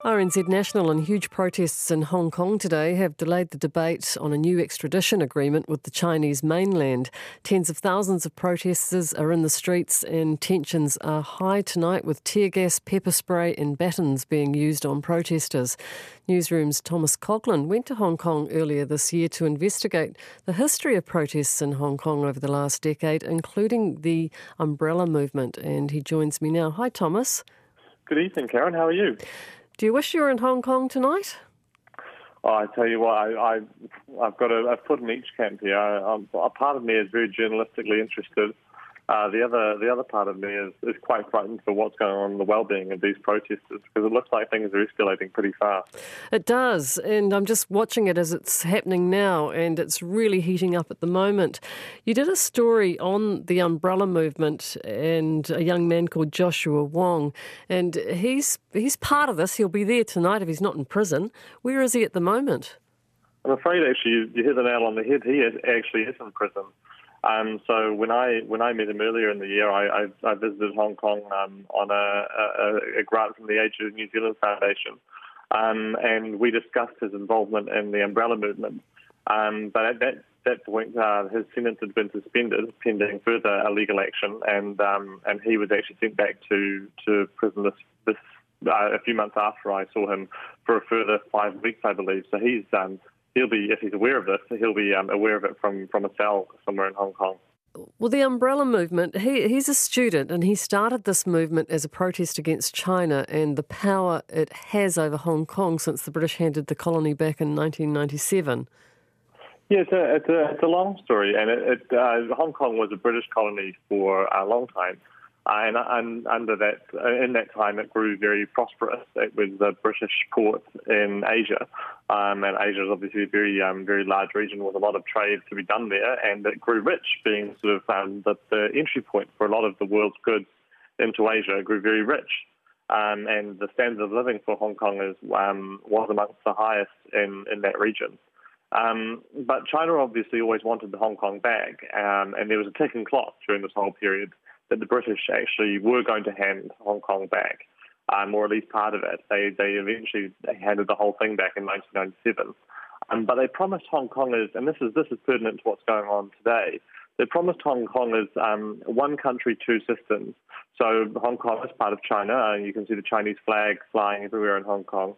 RNZ National and huge protests in Hong Kong today have delayed the debate on a new extradition agreement with the Chinese mainland. Tens of thousands of protesters are in the streets and tensions are high tonight with tear gas, pepper spray and batons being used on protesters. Newsroom's Thomas Coughlan went to Hong Kong earlier this year to investigate the history of protests in Hong Kong over the last decade, including the Umbrella Movement, and he joins me now. Hi, Thomas. Good evening, Karen. How are you? Do you wish you were in Hong Kong tonight? Oh, I tell you what, I've got a foot in each camp here. A part of me is very journalistically interested. The other part of me is quite frightened for what's going on in the well-being of these protesters, because it looks like things are escalating pretty fast. It does, and I'm just watching it as it's happening now, and it's really heating up at the moment. You did a story on the Umbrella Movement and a young man called Joshua Wong, and he's part of this. He'll be there tonight if he's not in prison. Where is he at the moment? I'm afraid, actually, you hit the nail on the head. He actually is in prison. So when I met him earlier in the year, I visited Hong Kong on a grant from the Age of New Zealand Foundation, and we discussed his involvement in the Umbrella Movement. But at that point, his sentence had been suspended pending further legal action, and he was actually sent back to prison a few months after I saw him for a further 5 weeks, I believe. So he'll be, if he's aware of this, he'll be aware of it from a cell somewhere in Hong Kong. Well, the Umbrella Movement, he's a student and he started this movement as a protest against China and the power it has over Hong Kong since the British handed the colony back in 1997. Yeah, it's a long story, and Hong Kong was a British colony for a long time. And under that, in that time, it grew very prosperous. It was a British port in Asia, and Asia is obviously a very large region with a lot of trade to be done there, and it grew rich, being sort of the entry point for a lot of the world's goods into Asia. It grew very rich, and the standard of living for Hong Kong was amongst the highest in that region. But China obviously always wanted the Hong Kong back, and there was a ticking clock during this whole period that the British actually were going to hand Hong Kong back, or at least part of it. They eventually handed the whole thing back in 1997. But they promised Hong Kongers, and this is pertinent to what's going on today, they promised Hong Kongers one country, two systems. So Hong Kong is part of China, and you can see the Chinese flag flying everywhere in Hong Kong.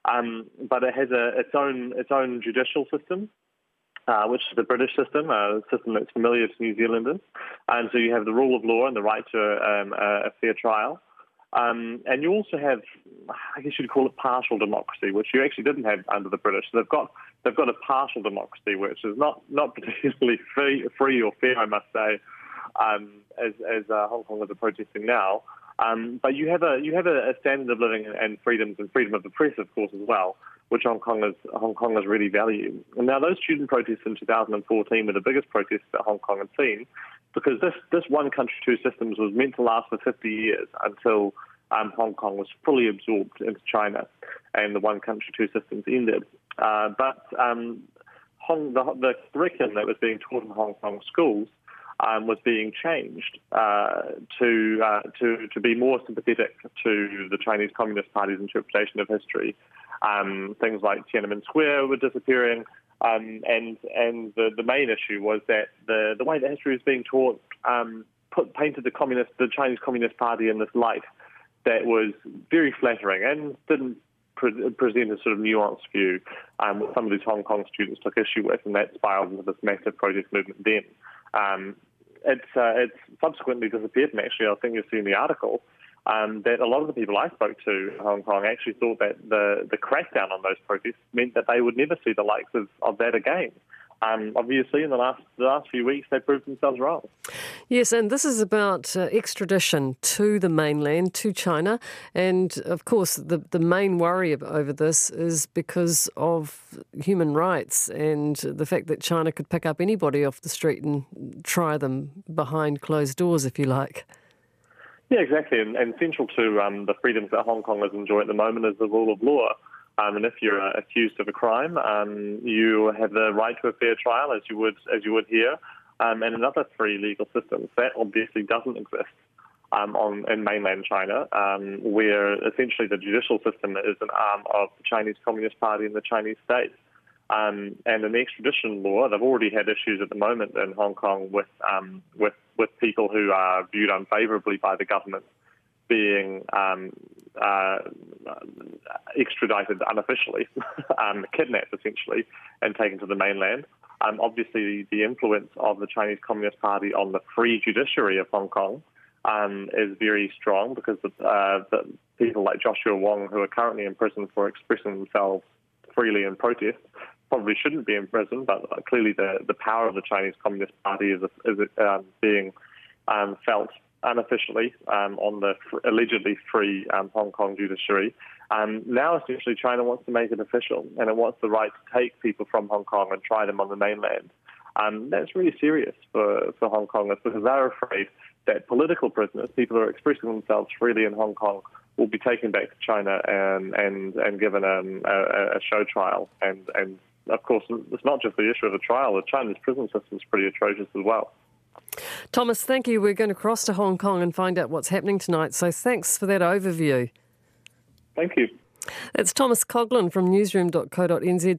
But it has its own judicial system, which is the British system, a system that's familiar to New Zealanders. And so you have the rule of law and the right to a fair trial. And you also have, I guess you'd call it partial democracy, which you actually didn't have under the British. So they've got a partial democracy, which is not particularly free or fair, I must say, as Hong Kongers are protesting now. But you have a standard of living and freedom of the press, of course, as well, which Hong Kongers really value. And now those student protests in 2014 were the biggest protests that Hong Kong had seen, because this one country, two systems was meant to last for 50 years until Hong Kong was fully absorbed into China and the one country, two systems ended. But the curriculum that was being taught in Hong Kong schools was being changed to be more sympathetic to the Chinese Communist Party's interpretation of history. Things like Tiananmen Square were disappearing, and the main issue was that the way that history was being taught painted the Chinese Communist Party in this light that was very flattering and didn't present a sort of nuanced view, what some of these Hong Kong students took issue with, and that spiraled into this massive protest movement then. It's subsequently disappeared, and actually I think you'll see in the article that a lot of the people I spoke to in Hong Kong actually thought that the crackdown on those protests meant that they would never see the likes of that again. Obviously, in the last few weeks, they proved themselves wrong. Yes, and this is about extradition to the mainland, to China. And, of course, the main worry over this is because of human rights and the fact that China could pick up anybody off the street and try them behind closed doors, if you like. Yeah, exactly. And central to the freedoms that Hong Kongers enjoy at the moment is the rule of law. And if you're accused of a crime, you have the right to a fair trial, as you would here, and another free legal system. That obviously doesn't exist in mainland China, where essentially the judicial system is an arm of the Chinese Communist Party and the Chinese state. And in the extradition law, they've already had issues at the moment in Hong Kong with people who are viewed unfavourably by the government being extradited unofficially, kidnapped essentially, and taken to the mainland. Obviously, the influence of the Chinese Communist Party on the free judiciary of Hong Kong is very strong, because the people like Joshua Wong, who are currently in prison for expressing themselves freely in protest, probably shouldn't be in prison, but clearly the power of the Chinese Communist Party is being felt unofficially on the allegedly free Hong Kong judiciary. Now, essentially, China wants to make it official, and it wants the right to take people from Hong Kong and try them on the mainland. That's really serious for Hong Kongers, because they're afraid that political prisoners, people who are expressing themselves freely in Hong Kong, will be taken back to China and given a show trial. And of course, it's not just the issue of the trial. The Chinese prison system is pretty atrocious as well. Thomas, thank you. We're going to cross to Hong Kong and find out what's happening tonight. So thanks for that overview. Thank you. That's Thomas Coughlan from newsroom.co.nz.